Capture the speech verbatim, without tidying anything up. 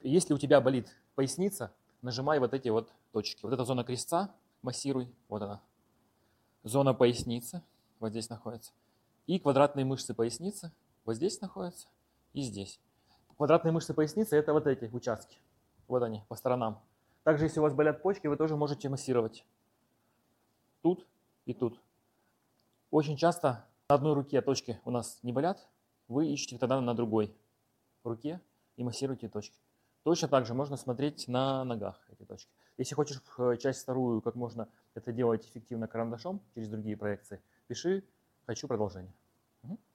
если у тебя болит поясница, нажимай вот эти вот точки. Вот эта зона крестца, массируй, вот она. Зона поясницы, вот здесь находится. И квадратные мышцы поясницы, вот здесь находятся и здесь. Квадратные мышцы поясницы – это вот эти участки. Вот они, по сторонам. Также, если у вас болят почки, вы тоже можете массировать. Тут и тут. Очень часто на одной руке точки у нас не болят, вы ищете тогда на другой руке и массируете точки. Точно так же можно смотреть на ногах эти точки. Если хочешь часть вторую, как можно это делать эффективно карандашом через другие проекции, пиши «Хочу продолжение».